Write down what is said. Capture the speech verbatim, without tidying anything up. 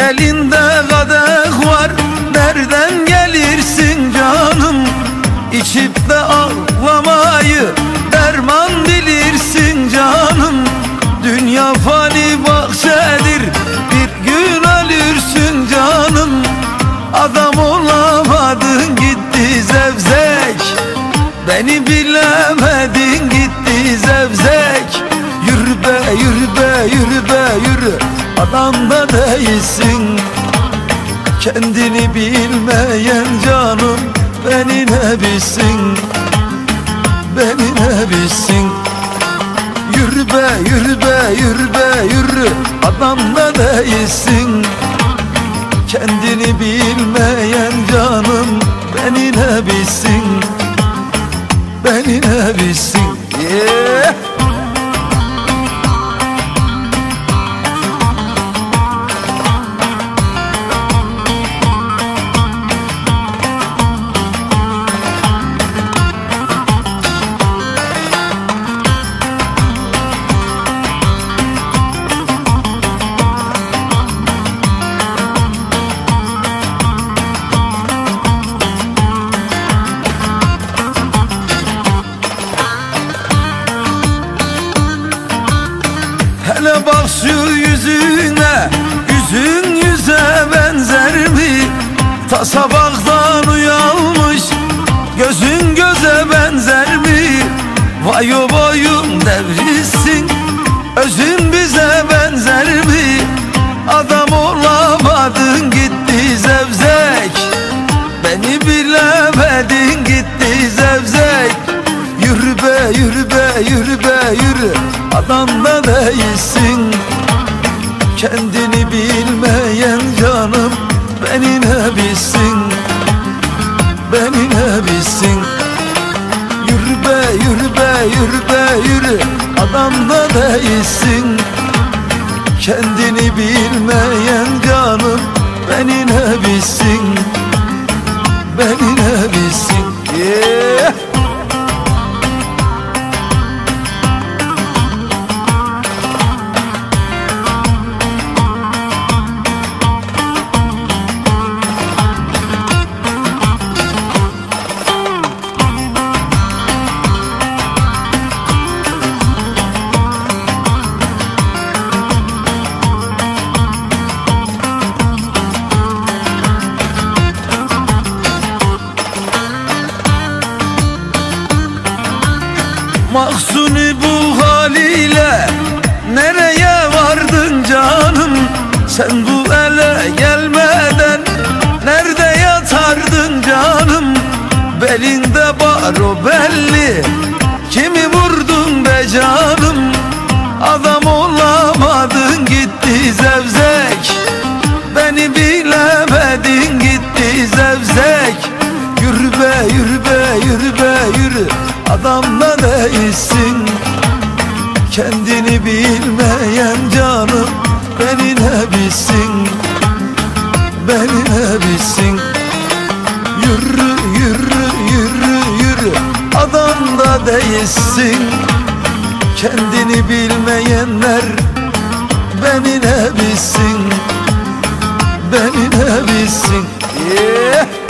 elinde kadeh var. Nereden gelirsin canım? İçip de ağlamayı derman bilirsin canım. Dünya fani bahçedir, bir gün ölürsün canım. Adam olamadın gitti zevzek, beni bilemedin gitti zevzek. Yürü be yürü be yürü be yürü, adam da değilsin. Kendini bilmeyen canım beni ne bilsin, beni ne bilsin. Yürü be yürü be yürü be yürü, adam da değilsin. Kendini bilmeyen canım beni ne bilsin, beni ne bilsin. Yeah. Hele bak şu yüzüne, yüzün yüze benzer mi? Ta sabahtan uyanmış, gözün göze benzer mi? Vay o boyun devrilsin, özün bize benzer mi? Adam olamadın gitti zevzek, beni bilemedin gitti zevzek. Yürü be yürü be yürü be yürü, adam da değilsin. Kendini bilmeyen canım beni ne bilsin, beni ne bilsin. Yürü be yürü be yürü be yürü, adam da değilsin. Kendini bilmeyen canım beni ne bilsin, beni ne bilsin. Yeah. Mahzuni bu haliyle nereye vardın canım? Sen bu ele gelmeden nerede yatardın canım? Belinde baro belli, kimi vurdun be canım? Adam olamadın gitti zevzek, beni bilemedin gitti zevzek. Yürü be yürü be yürü be yürü, adam da değilsin. Kendini bilmeyen canım beni ne bilsin, beni ne bilsin. Yürü yürü yürü yürü, adam da değilsin. Kendini bilmeyenler beni ne bilsin, beni ne bilsin. Yeah.